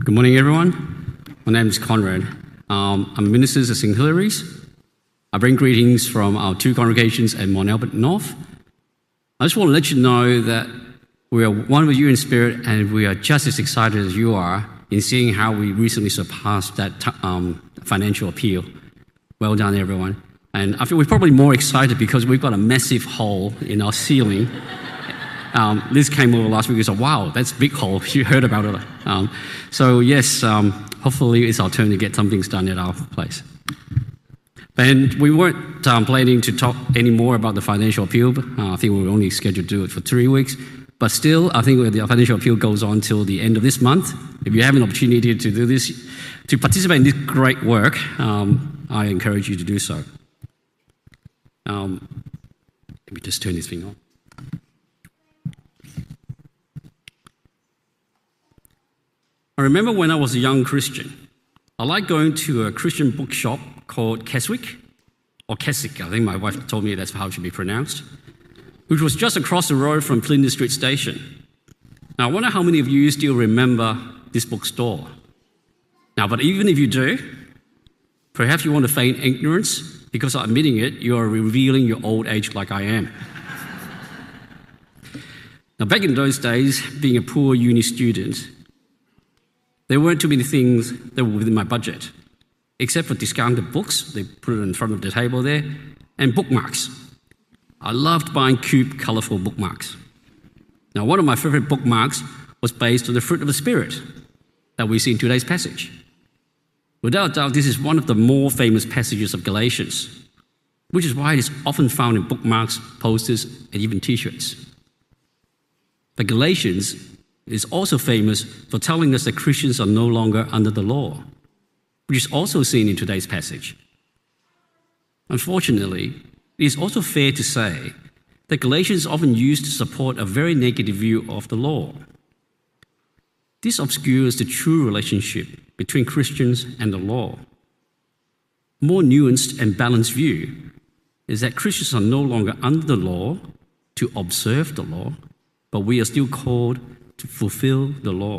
Good morning, everyone. My name is Conrad. I'm a minister at St. Hilary's. I bring greetings from our two congregations at Mount Albert North. I just want to let you know that we are one with you in spirit, and we are just as excited as you are in seeing how we recently surpassed that financial appeal. Well done, everyone. And I feel we're probably more excited because we've got a massive hole in our ceiling. Liz came over last week and said, wow, that's a big hole. You heard about it. Hopefully it's our turn to get some things done at our place. And we weren't planning to talk any more about the financial appeal. I think we were only scheduled to do it for 3 weeks. But still, I think the financial appeal goes on till the end of this month. If you have an opportunity to do this, to participate in this great work, I encourage you to do so. Let me just turn this thing on. I remember when I was a young Christian, I liked going to a Christian bookshop called Keswick, or Keswick, I think my wife told me that's how it should be pronounced, which was just across the road from Flinders Street Station. Now, I wonder how many of you still remember this bookstore. Now, but even if you do, perhaps you want to feign ignorance, because admitting it, you are revealing your old age like I am. Now, back in those days, being a poor uni student, there weren't too many things that were within my budget, except for discounted books, they put it in front of the table there, and bookmarks. I loved buying cute, colourful bookmarks. Now, one of my favourite bookmarks was based on the fruit of the Spirit that we see in today's passage. Without doubt, this is one of the more famous passages of Galatians, which is why it is often found in bookmarks, posters, and even t-shirts. But Galatians is also famous for telling us that Christians are no longer under the law, which is also seen in today's passage. Unfortunately, it is also fair to say that Galatians is often used to support a very negative view of the law. This obscures the true relationship between Christians and the law. A more nuanced and balanced view is that Christians are no longer under the law to observe the law, but we are still called to fulfill the law.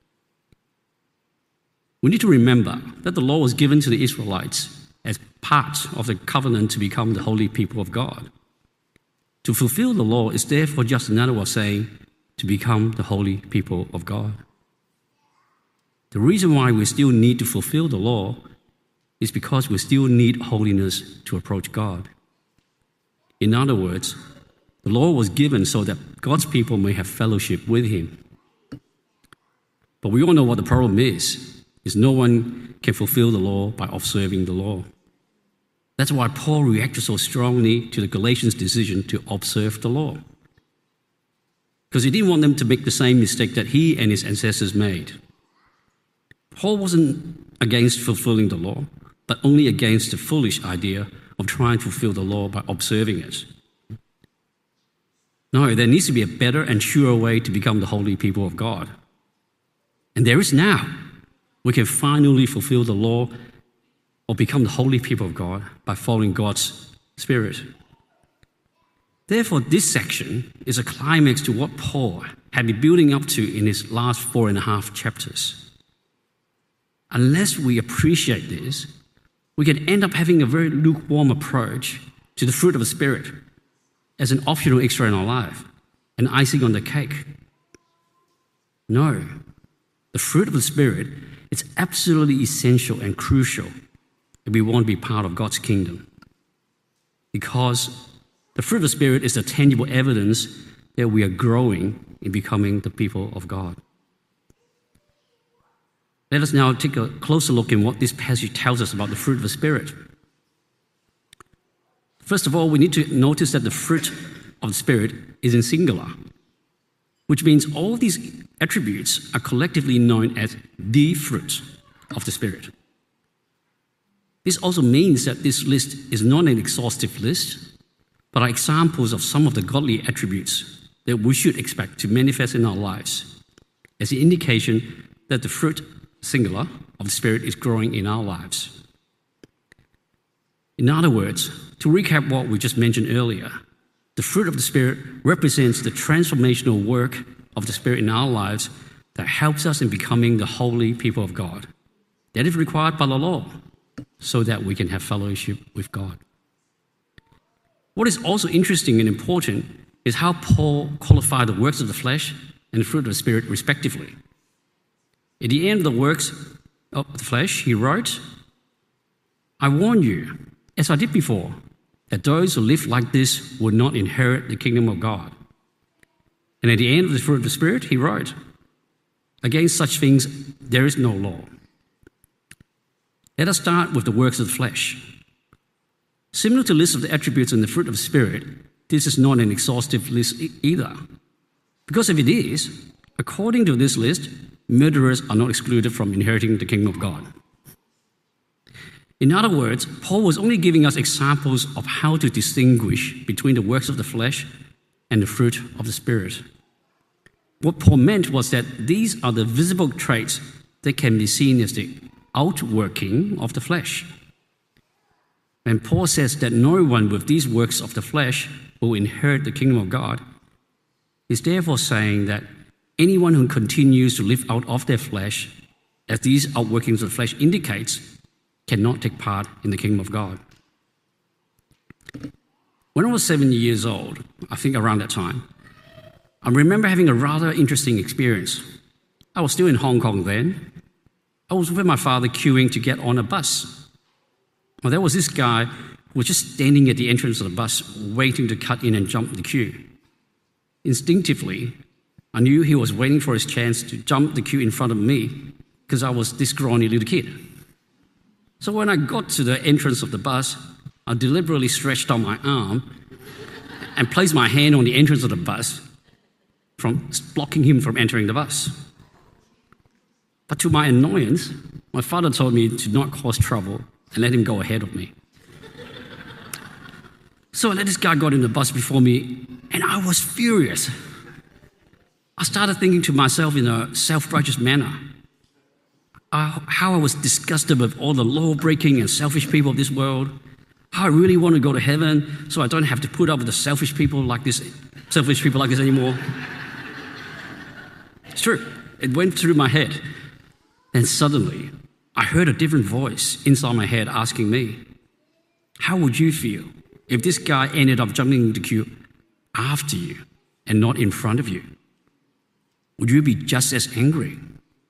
We need to remember that the law was given to the Israelites as part of the covenant to become the holy people of God. To fulfill the law is therefore just another way of saying to become the holy people of God. The reason why we still need to fulfill the law is because we still need holiness to approach God. In other words, the law was given so that God's people may have fellowship with Him. But we all know what the problem is no one can fulfill the law by observing the law. That's why Paul reacted so strongly to the Galatians' decision to observe the law. Because he didn't want them to make the same mistake that he and his ancestors made. Paul wasn't against fulfilling the law, but only against the foolish idea of trying to fulfill the law by observing it. No, there needs to be a better and surer way to become the holy people of God. And there is now. We can finally fulfill the law or become the holy people of God by following God's Spirit. Therefore, this section is a climax to what Paul had been building up to in his last 4.5 chapters. Unless we appreciate this, we can end up having a very lukewarm approach to the fruit of the Spirit as an optional extra in our life, an icing on the cake. No, the fruit of the Spirit is absolutely essential and crucial if we want to be part of God's kingdom. Because the fruit of the Spirit is the tangible evidence that we are growing in becoming the people of God. Let us now take a closer look at what this passage tells us about the fruit of the Spirit. First of all, we need to notice that the fruit of the Spirit is in singular, which means all these attributes are collectively known as the fruit of the Spirit. This also means that this list is not an exhaustive list, but are examples of some of the godly attributes that we should expect to manifest in our lives as an indication that the fruit, singular, of the Spirit is growing in our lives. In other words, to recap what we just mentioned earlier, the fruit of the Spirit represents the transformational work of the Spirit in our lives that helps us in becoming the holy people of God. That is required by the law so that we can have fellowship with God. What is also interesting and important is how Paul qualified the works of the flesh and the fruit of the Spirit respectively. At the end of the works of the flesh, he wrote, "I warn you, as I did before, that those who live like this will not inherit the kingdom of God." And at the end of the fruit of the Spirit, he wrote, "Against such things there is no law." Let us start with the works of the flesh. Similar to the list of the attributes and the fruit of the Spirit, this is not an exhaustive list either. Because if it is, according to this list, murderers are not excluded from inheriting the kingdom of God. In other words, Paul was only giving us examples of how to distinguish between the works of the flesh and the fruit of the Spirit. What Paul meant was that these are the visible traits that can be seen as the outworking of the flesh. When Paul says that no one with these works of the flesh will inherit the kingdom of God, he's therefore saying that anyone who continues to live out of their flesh, as these outworkings of the flesh indicates, cannot take part in the kingdom of God. When I was 7 years old, I think around that time, I remember having a rather interesting experience. I was still in Hong Kong then. I was with my father queuing to get on a bus. Well, there was this guy who was just standing at the entrance of the bus waiting to cut in and jump the queue. Instinctively, I knew he was waiting for his chance to jump the queue in front of me because I was this scrawny little kid. So when I got to the entrance of the bus, I deliberately stretched out my arm and placed my hand on the entrance of the bus, from blocking him from entering the bus. But to my annoyance, my father told me to not cause trouble and let him go ahead of me. So I let this guy got in the bus before me, and I was furious. I started thinking to myself in a self-righteous manner, how I was disgusted with all the law-breaking and selfish people of this world, how I really want to go to heaven so I don't have to put up with the selfish people like this anymore. It's true. It went through my head. And suddenly, I heard a different voice inside my head asking me, how would you feel if this guy ended up jumping the queue after you and not in front of you? Would you be just as angry?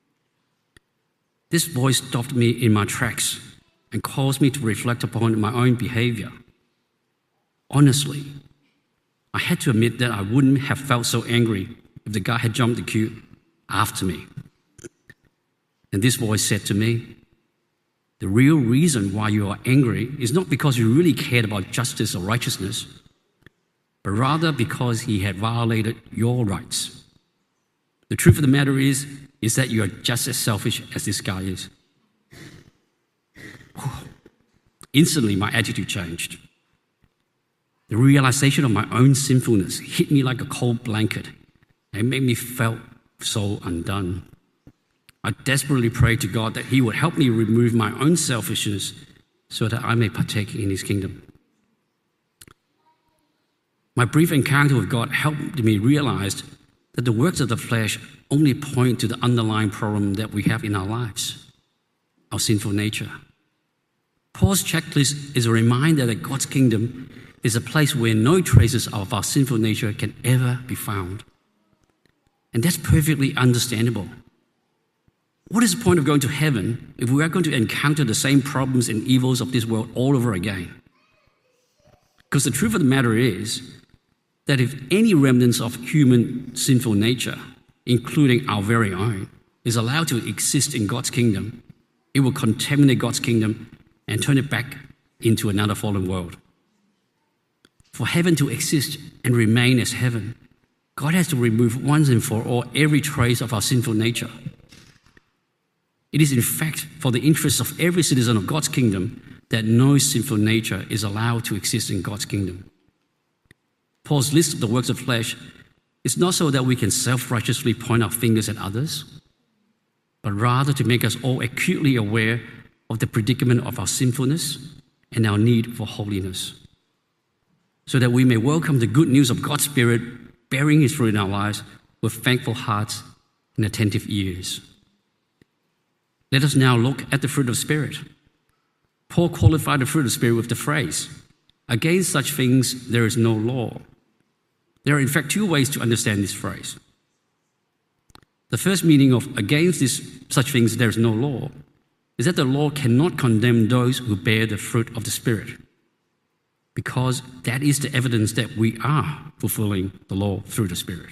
This voice stopped me in my tracks and caused me to reflect upon my own behavior. Honestly, I had to admit that I wouldn't have felt so angry if the guy had jumped the queue after me. And this voice said to me, the real reason why you are angry is not because you really cared about justice or righteousness, but rather because he had violated your rights. The truth of the matter is that you are just as selfish as this guy is. Instantly, my attitude changed. The realization of my own sinfulness hit me like a cold blanket and made me feel so undone. I desperately prayed to God that he would help me remove my own selfishness so that I may partake in his kingdom. My brief encounter with God helped me realize that the works of the flesh only point to the underlying problem that we have in our lives, our sinful nature. Paul's checklist is a reminder that God's kingdom is a place where no traces of our sinful nature can ever be found. And that's perfectly understandable. What is the point of going to heaven if we are going to encounter the same problems and evils of this world all over again? Because the truth of the matter is that if any remnants of human sinful nature, including our very own, is allowed to exist in God's kingdom, it will contaminate God's kingdom and turn it back into another fallen world. For heaven to exist and remain as heaven, God has to remove once and for all every trace of our sinful nature. It is in fact for the interests of every citizen of God's kingdom that no sinful nature is allowed to exist in God's kingdom. Paul's list of the works of flesh is not so that we can self-righteously point our fingers at others, but rather to make us all acutely aware of the predicament of our sinfulness and our need for holiness, so that we may welcome the good news of God's Spirit bearing his fruit in our lives with thankful hearts and attentive ears. Let us now look at the fruit of the Spirit. Paul qualified the fruit of the Spirit with the phrase, "Against such things there is no law." There are in fact two ways to understand this phrase. The first meaning of "against such things there is no law" is that the law cannot condemn those who bear the fruit of the Spirit, because that is the evidence that we are fulfilling the law through the Spirit.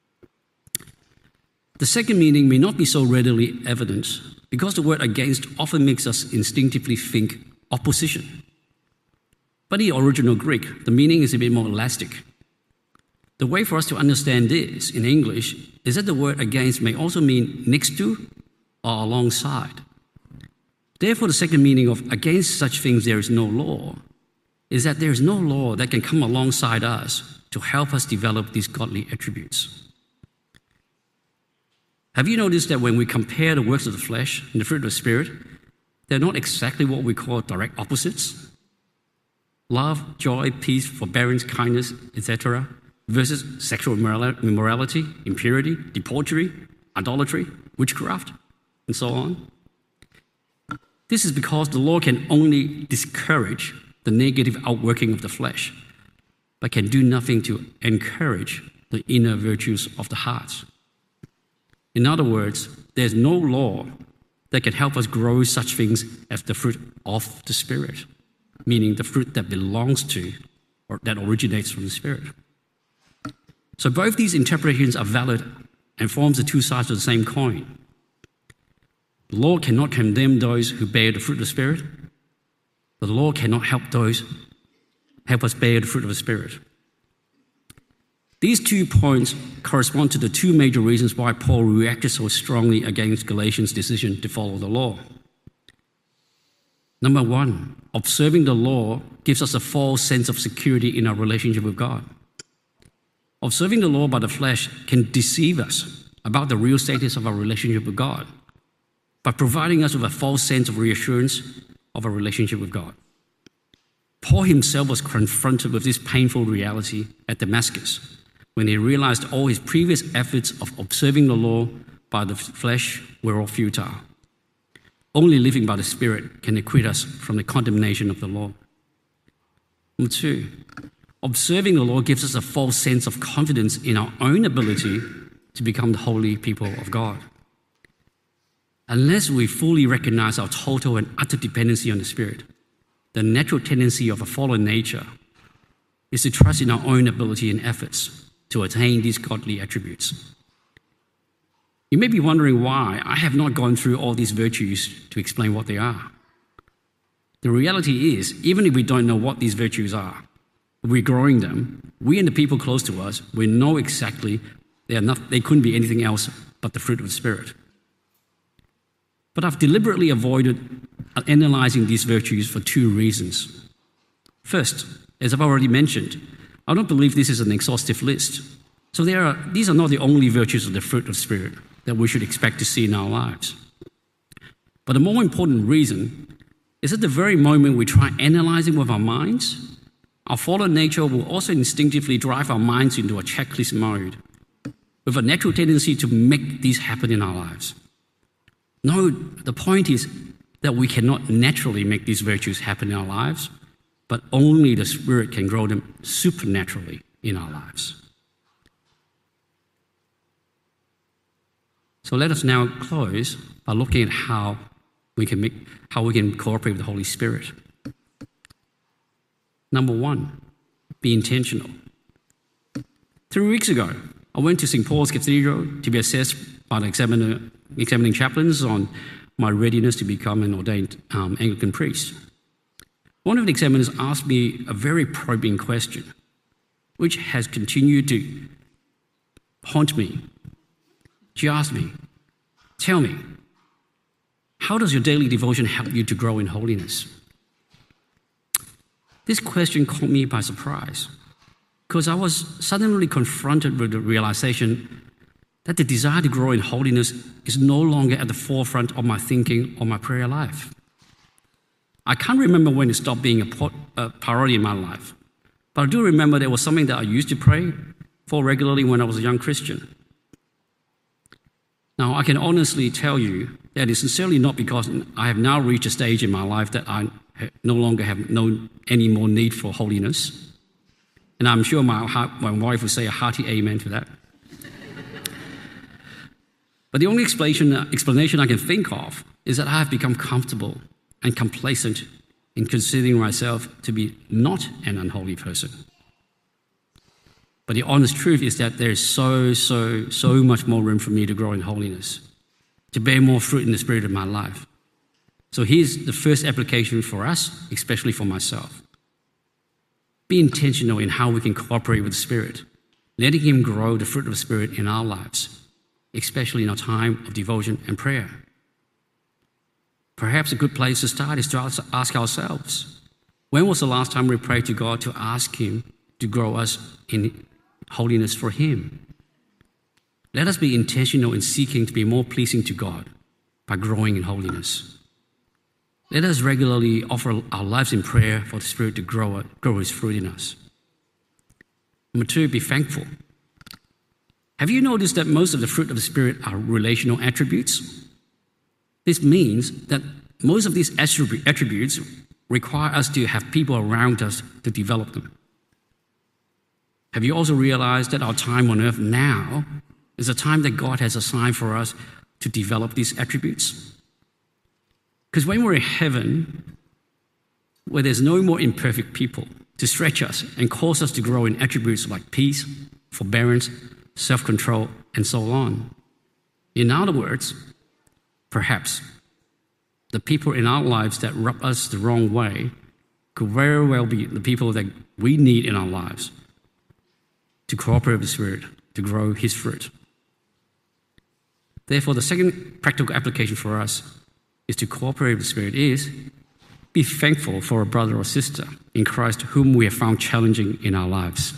The second meaning may not be so readily evident because the word "against" often makes us instinctively think opposition. But in the original Greek, the meaning is a bit more elastic. The way for us to understand this in English is that the word "against" may also mean next to or alongside. Therefore, the second meaning of "against such things there is no law" is that there is no law that can come alongside us to help us develop these godly attributes. Have you noticed that when we compare the works of the flesh and the fruit of the Spirit, they're not exactly what we call direct opposites? Love, joy, peace, forbearance, kindness, etc., versus sexual immorality, impurity, debauchery, idolatry, witchcraft, and so on. This is because the law can only discourage the negative outworking of the flesh, but can do nothing to encourage the inner virtues of the heart. In other words, there's no law that can help us grow such things as the fruit of the Spirit, meaning the fruit that belongs to or that originates from the Spirit. So both these interpretations are valid and forms the two sides of the same coin. The law cannot condemn those who bear the fruit of the Spirit, but the law cannot help us bear the fruit of the Spirit. These 2 points correspond to the 2 major reasons why Paul reacted so strongly against Galatians' decision to follow the law. Number 1, observing the law gives us a false sense of security in our relationship with God. Observing the law by the flesh can deceive us about the real status of our relationship with God by providing us with a false sense of reassurance of our relationship with God. Paul himself was confronted with this painful reality at Damascus when he realized all his previous efforts of observing the law by the flesh were all futile. Only living by the Spirit can acquit us from the condemnation of the law. Number 2, observing the law gives us a false sense of confidence in our own ability to become the holy people of God. Unless we fully recognize our total and utter dependency on the Spirit, the natural tendency of a fallen nature is to trust in our own ability and efforts to attain these godly attributes. You may be wondering why I have not gone through all these virtues to explain what they are. The reality is, even if we don't know what these virtues are, if we're growing them, we and the people close to us, we know exactly they couldn't be anything else but the fruit of the Spirit. But I've deliberately avoided analyzing these virtues for 2 reasons. First, as I've already mentioned, I don't believe this is an exhaustive list. So these are not the only virtues of the fruit of the Spirit that we should expect to see in our lives. But the more important reason is that the very moment we try analyzing with our minds, our fallen nature will also instinctively drive our minds into a checklist mode with a natural tendency to make these happen in our lives. No, the point is that we cannot naturally make these virtues happen in our lives, but only the Spirit can grow them supernaturally in our lives. So let us now close by looking at how we can cooperate with the Holy Spirit. Number 1, be intentional. 3 weeks ago, I went to St. Paul's Cathedral to be assessed by the examining chaplains on my readiness to become an ordained Anglican priest. One of the examiners asked me a very probing question, which has continued to haunt me. She asked me, "Tell me, how does your daily devotion help you to grow in holiness?" This question caught me by surprise, because I was suddenly confronted with the realization that the desire to grow in holiness is no longer at the forefront of my thinking or my prayer life. I can't remember when it stopped being a priority in my life, but I do remember there was something that I used to pray for regularly when I was a young Christian. Now, I can honestly tell you that it's sincerely not because I have now reached a stage in my life that I no longer have any more need for holiness. And I'm sure my wife would say a hearty amen to that. But the only explanation I can think of is that I have become comfortable and complacent in considering myself to be not an unholy person. But the honest truth is that there is so much more room for me to grow in holiness, to bear more fruit in the Spirit of my life. So here's the first application for us, especially for myself. Be intentional in how we can cooperate with the Spirit, letting Him grow the fruit of the Spirit in our lives, especially in our time of devotion and prayer. Perhaps a good place to start is to ask ourselves, when was the last time we prayed to God to ask Him to grow us in holiness for Him? Let us be intentional in seeking to be more pleasing to God by growing in holiness. Let us regularly offer our lives in prayer for the Spirit to grow His fruit in us. Number 2, be thankful. Have you noticed that most of the fruit of the Spirit are relational attributes? This means that most of these attributes require us to have people around us to develop them. Have you also realized that our time on earth now is a time that God has assigned for us to develop these attributes? Because when we're in heaven, where there's no more imperfect people to stretch us and cause us to grow in attributes like peace, forbearance, self-control, and so on. In other words, perhaps the people in our lives that rub us the wrong way could very well be the people that we need in our lives to cooperate with the Spirit, to grow His fruit. Therefore, the second practical application for us is to cooperate with the Spirit is be thankful for a brother or sister in Christ whom we have found challenging in our lives.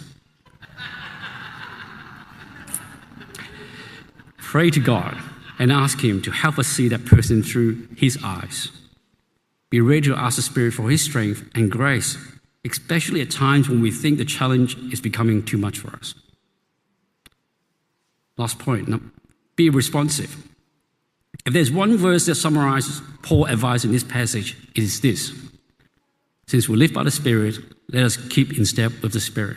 Pray to God and ask Him to help us see that person through His eyes. Be ready to ask the Spirit for His strength and grace, especially at times when we think the challenge is becoming too much for us. Last point, be responsive. If there's one verse that summarizes Paul's advice in this passage, it is this: since we live by the Spirit, let us keep in step with the Spirit.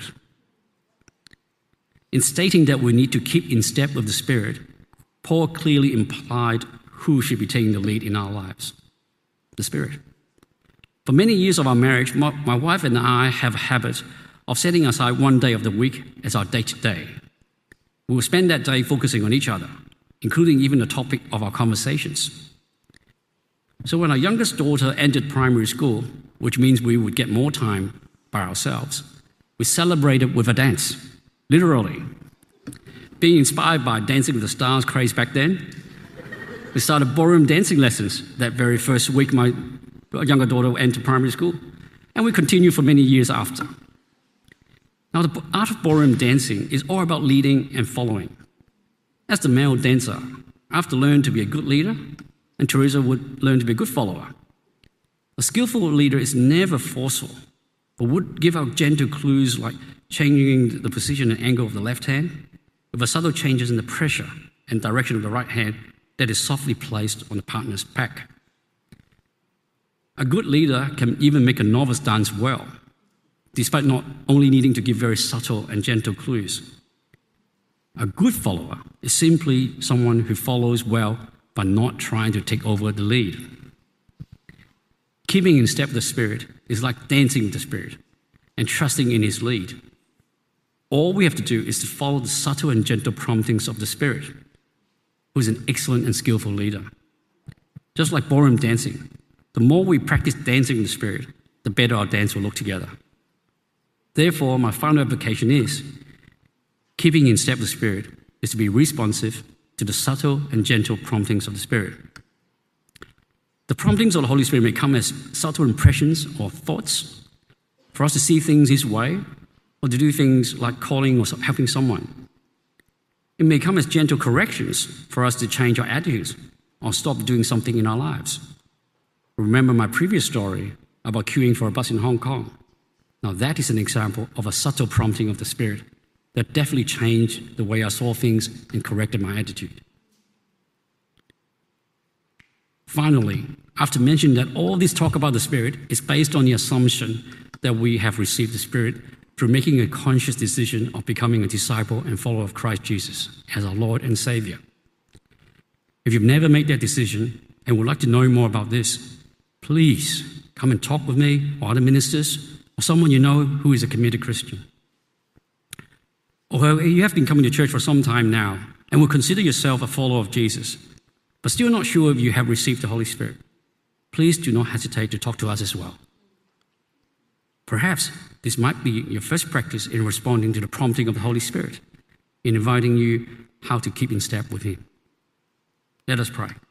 In stating that we need to keep in step with the Spirit, Paul clearly implied who should be taking the lead in our lives: the Spirit. For many years of our marriage, my wife and I have a habit of setting aside one day of the week as our day-to-day. We will spend that day focusing on each other, including even the topic of our conversations. So when our youngest daughter entered primary school, which means we would get more time by ourselves, we celebrated with a dance, literally. Being inspired by Dancing with the Stars craze back then, we started ballroom dancing lessons that very first week my younger daughter entered primary school, and we continued for many years after. Now, the art of ballroom dancing is all about leading and following. As the male dancer, I have to learn to be a good leader, and Teresa would learn to be a good follower. A skillful leader is never forceful, but would give out gentle clues like changing the position and angle of the left hand, with a subtle changes in the pressure and direction of the right hand that is softly placed on the partner's back. A good leader can even make a novice dance well, despite not only needing to give very subtle and gentle clues. A good follower is simply someone who follows well but not trying to take over the lead. Keeping in step with the Spirit is like dancing with the Spirit and trusting in His lead. All we have to do is to follow the subtle and gentle promptings of the Spirit, who is an excellent and skillful leader. Just like ballroom dancing, the more we practice dancing with the Spirit, the better our dance will look together. Therefore, my final application is, keeping in step with the Spirit is to be responsive to the subtle and gentle promptings of the Spirit. The promptings of the Holy Spirit may come as subtle impressions or thoughts for us to see things His way or to do things like calling or helping someone. It may come as gentle corrections for us to change our attitudes or stop doing something in our lives. Remember my previous story about queuing for a bus in Hong Kong. Now that is an example of a subtle prompting of the Spirit that definitely changed the way I saw things and corrected my attitude. Finally, after mentioning that all this talk about the Spirit is based on the assumption that we have received the Spirit through making a conscious decision of becoming a disciple and follower of Christ Jesus as our Lord and Savior. If you've never made that decision and would like to know more about this, please come and talk with me or other ministers or someone you know who is a committed Christian. Or you have been coming to church for some time now and will consider yourself a follower of Jesus, but still not sure if you have received the Holy Spirit, please do not hesitate to talk to us as well. Perhaps this might be your first practice in responding to the prompting of the Holy Spirit, in inviting you how to keep in step with Him. Let us pray.